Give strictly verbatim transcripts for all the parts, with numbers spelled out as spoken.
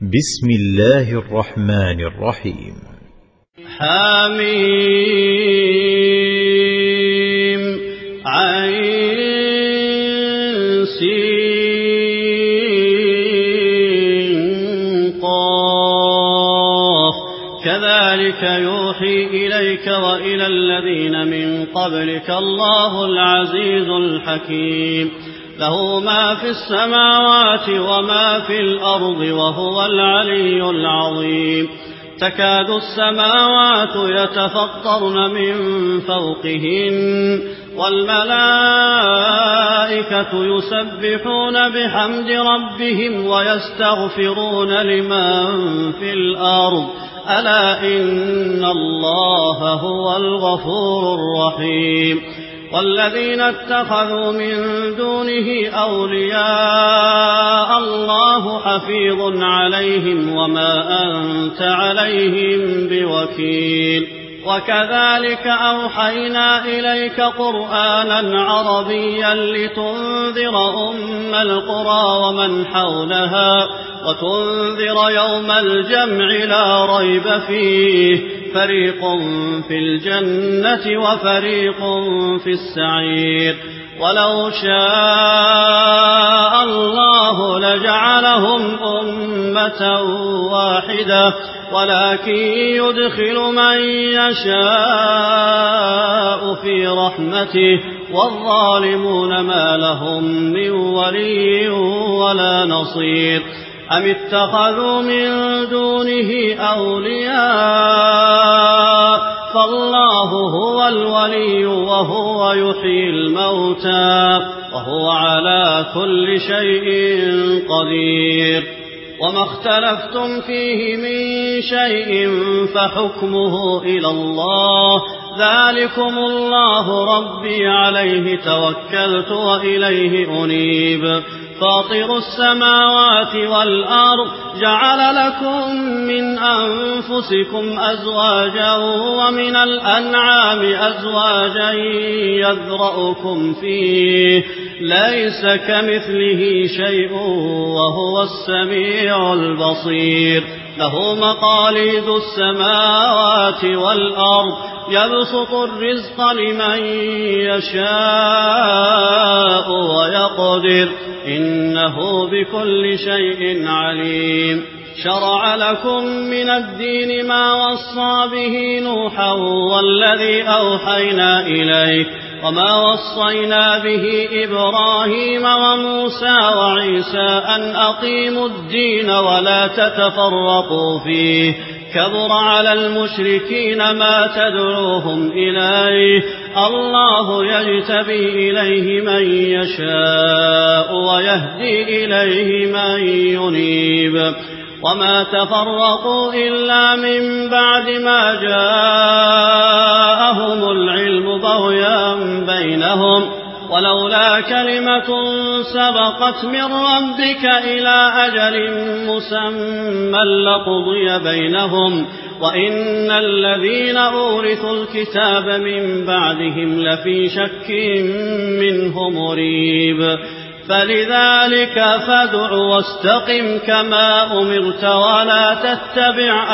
بسم الله الرحمن الرحيم. حميم عين سين قاف كذلك يوحي إليك وإلى الذين من قبلك الله العزيز الحكيم له ما في السماوات وما في الأرض وهو العلي العظيم تكاد السماوات يتفطرن من فوقهن والملائكة يسبحون بحمد ربهم ويستغفرون لمن في الأرض ألا إن الله هو الغفور الرحيم والذين اتخذوا من دونه أولياء الله حفيظ عليهم وما أنت عليهم بوكيل وكذلك أوحينا إليك قرآنا عربيا لتنذر أم القرى ومن حولها وتنذر يوم الجمع لا ريب فيه فريق في الجنة وفريق في السعير ولو شاء الله لجعلهم أمة واحدة ولكن يدخل من يشاء في رحمته والظالمون ما لهم من ولي ولا نصير أم اتخذوا من دونه أولياء فالله هو الولي وهو يحيي الموتى وهو على كل شيء قدير وما اختلفتم فيه من شيء فحكمه إلى الله ذلكم الله ربي عليه توكلت وإليه أنيب فاطر السماوات والأرض جعل لكم من أنفسكم أزواجا ومن الأنعام أزواجا يذرأكم فيه ليس كمثله شيء وهو السميع البصير له مقاليد السماوات والأرض يبسط الرزق لمن يشاء ويقدر إنه بكل شيء عليم شرع لكم من الدين ما وصى به نوحا والذي أوحينا إليك وما وصينا به إبراهيم وموسى وعيسى أن أقيموا الدين ولا تتفرقوا فيه كبر على المشركين ما تدعوهم إليه الله يجتبي إليه من يشاء ويهدي إليه من ينيب وما تفرقوا إلا من بعد ما جاءهم العلم بغيا بينهم ولولا كلمة سبقت من ربك إلى أجل مسمى لقضي بينهم وإن الذين أورثوا الكتاب من بعدهم لفي شك منه مريب فلذلك فادع واستقم كما أمرت ولا تتبع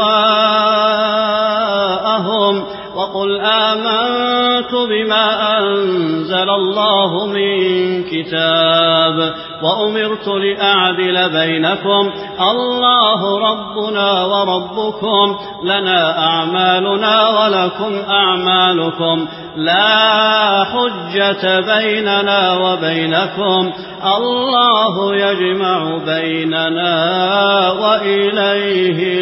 أهواءهم وقل آمنت بما أنزل الله من كتاب وأمرت لأعدل بينكم الله ربنا وربكم لنا أعمالنا ولكم أعمالكم لا حجة بيننا وبينكم الله يجمع بيننا وإليه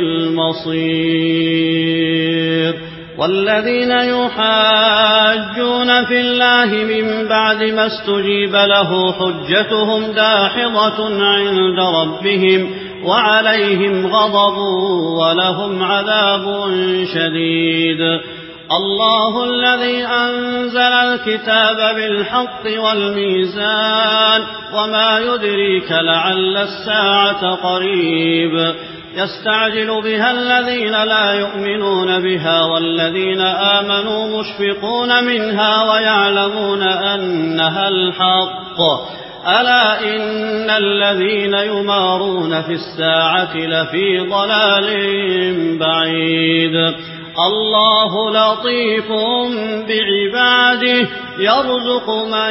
المصير والذين يحاجون في الله من بعد ما استجيب له حجتهم داحضة عند ربهم وعليهم غضب ولهم عذاب شديد الله الذي أنزل الكتاب بالحق والميزان وما يدريك لعل الساعة قريب يستعجل بها الذين لا يؤمنون بها والذين آمنوا مشفقون منها ويعلمون أنها الحق ألا إن الذين يمارون في الساعة لفي ضلال بعيد الله لطيف بعباده يرزق من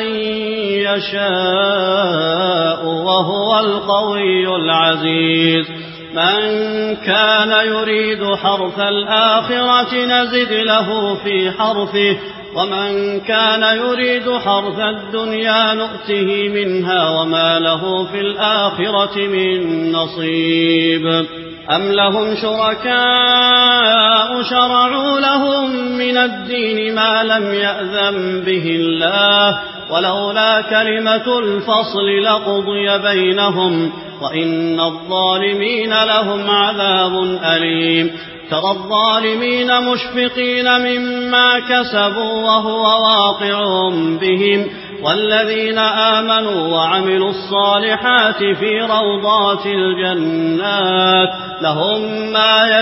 يشاء وهو القوي العزيز من كان يريد حرث الآخرة نزد له في حرثه ومن كان يريد حرث الدنيا نؤته منها وما له في الآخرة من نصيب أم لهم شركاء شرعوا لهم من الدين ما لم يأذن به الله ولولا كلمة الفصل لقضي بينهم وإن الظالمين لهم عذاب أليم ترى الظالمين مشفقين مما كسبوا وهو واقع بهم والذين آمنوا وعملوا الصالحات في روضات الجنات لهم ما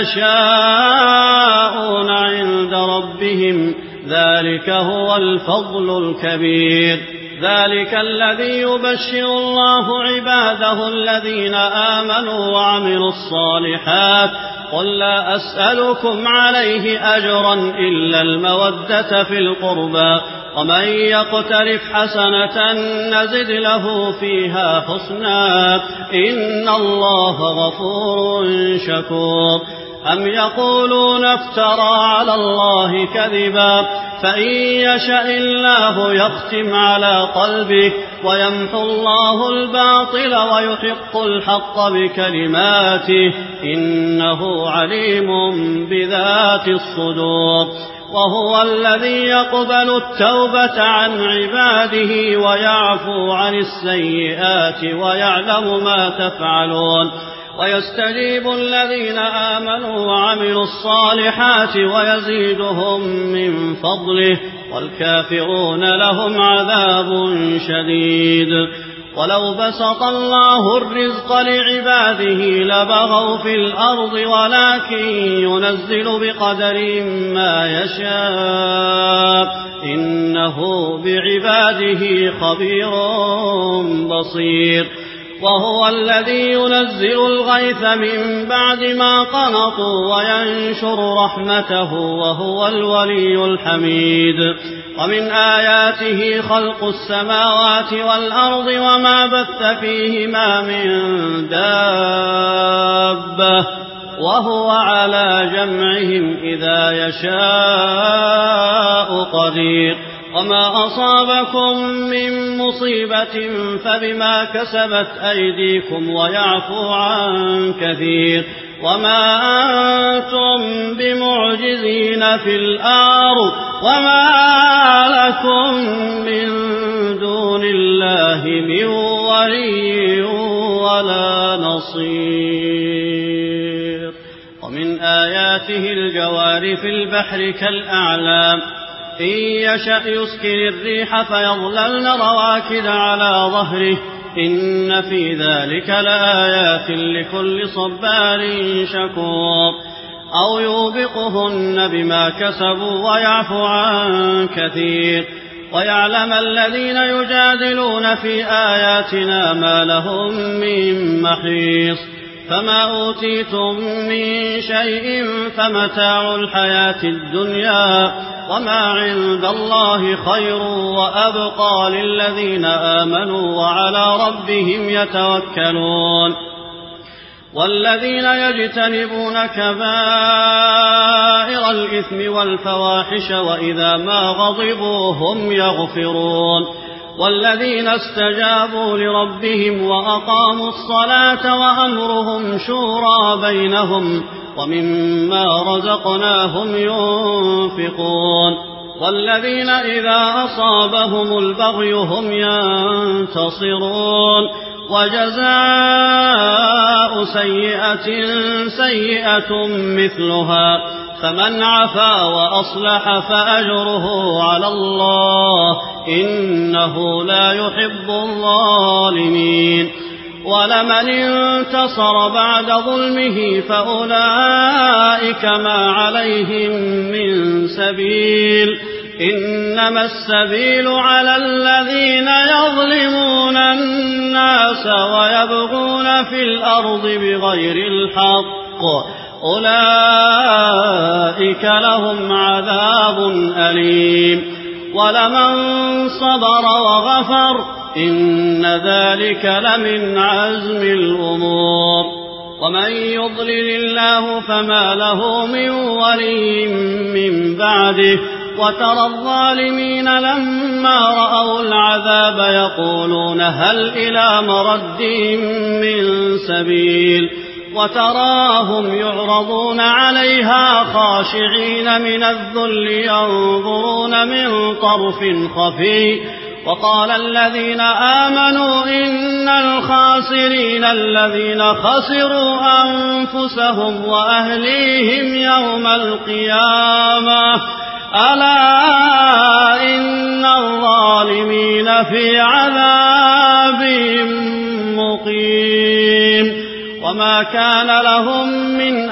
يشاءون عند ربهم ذلك هو الفضل الكبير ذلك الذي يبشر الله عباده الذين آمنوا وعملوا الصالحات قل لا أسألكم عليه أجرا إلا المودة في القربى ومن يقترف حسنة نزد له فيها حسنا إن الله غفور شكور أم يقولون افترى على الله كذبا فإن يشاء الله يختم على قلبك ويمحو الله الباطل ويحق الحق بكلماته إنه عليم بذات الصدور وهو الذي يقبل التوبة عن عباده ويعفو عن السيئات ويعلم ما تفعلون ويستجيب الذين آمنوا وعملوا الصالحات ويزيدهم من فضله والكافرون لهم عذاب شديد ولو بسط الله الرزق لعباده لبغوا في الأرض ولكن ينزل بقدر ما يشاء إنه بعباده خبير بصير وهو الذي ينزل الغيث من بعد ما قنطوا وينشر رحمته وهو الولي الحميد ومن آياته خلق السماوات والأرض وما بث فيهما من دابة وهو على جمعهم إذا يشاء قدير وما أصابكم من مصيبة فبما كسبت أيديكم ويعفو عن كثير وما أنتم بمعجزين في الأرض وما لكم من دون الله من ولي ولا نصير ومن آياته الجوار في البحر كالأعلام إن يشأ يسكن الريح فيظللن رواكد على ظهره إن في ذلك لآيات لكل صبار شكور أو يوبقهن بما كسبوا ويعفو عن كثير ويعلم الذين يجادلون في آياتنا ما لهم من محيص فما أوتيتم من شيء فمتاع الحياة الدنيا وما عند الله خير وأبقى للذين آمنوا وعلى ربهم يتوكلون والذين يجتنبون كبائر الإثم والفواحش وإذا ما غضبوا هم يغفرون والذين استجابوا لربهم وأقاموا الصلاة وأمرهم شورى بينهم ومما رزقناهم ينفقون والذين إذا أصابهم البغي هم ينتصرون وجزاء سيئة سيئة مثلها فمن عفا وأصلح فأجره على الله إنه لا يحب الظالمين ولمن انتصر بعد ظلمه فأولئك ما عليهم من سبيل إنما السبيل على الذين يظلمون الناس ويبغون في الأرض بغير الحق أولئك لهم عذاب أليم ولمن صبر وغفر إن ذلك لمن عزم الأمور ومن يضلل الله فما له من ولي من بعده وترى الظالمين لما رأوا العذاب يقولون هل إلى مرد من سبيل وتراهم يعرضون عليها خاشعين من الذل ينظرون من طرف خفي وقال الذين آمنوا إن الخاسرين الذين خسروا أنفسهم وأهليهم يوم القيامة ألا إن الظالمين في عذاب مقيم وما كان لهم من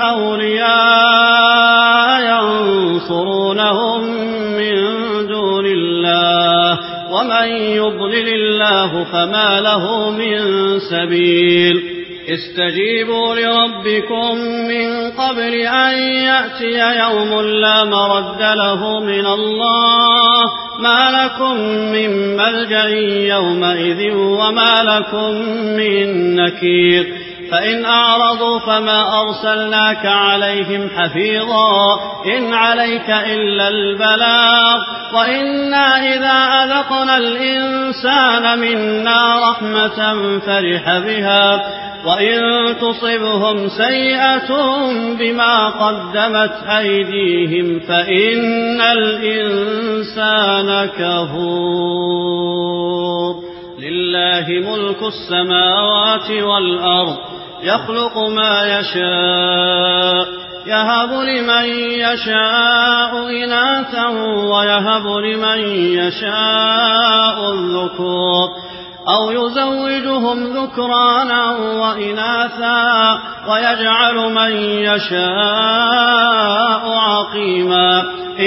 أولياء ينصرونهم من دون الله ومن يضلل الله فما له من سبيل استجيبوا لربكم من قبل أن يأتي يوم لا مرد له من الله ما لكم من ملجأ يومئذ وما لكم من نكير فإن أعرضوا فما أرسلناك عليهم حفيظا إن عليك إلا البلاغ وإنا إذا أذقنا الإنسان منا رحمة فرح بها وإن تصبهم سيئة بما قدمت أيديهم فإن الإنسان كفور لله ملك السماوات والأرض يخلق ما يشاء يهب لمن يشاء إناثا ويهب لمن يشاء الذكور أو يزوجهم ذكرانا وإناثا ويجعل من يشاء عقيما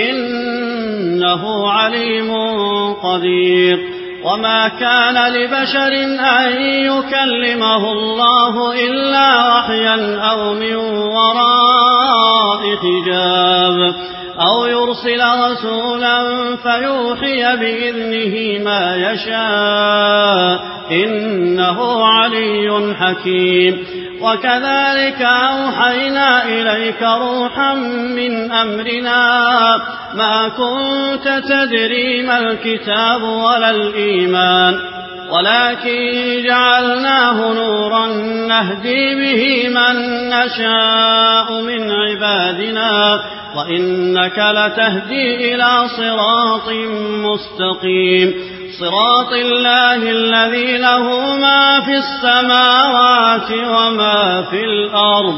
إنه عليم قدير وما كان لبشر أن يكلمه الله إلا وحيا أو من وراء حجاب أو يرسل رسولا فيوحي بإذنه ما يشاء إنه علي حكيم وكذلك أوحينا إليك روحا من أمرنا ما كنت تدري ما الكتاب ولا الإيمان ولكن جعلناه نورا نهدي به من نشاء من عبادنا وإنك لتهدي إلى صراط مستقيم صراط الله الذي له ما في السماوات وما في الأرض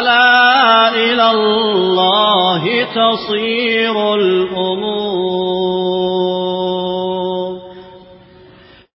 ألا إلى الله تصير الأمور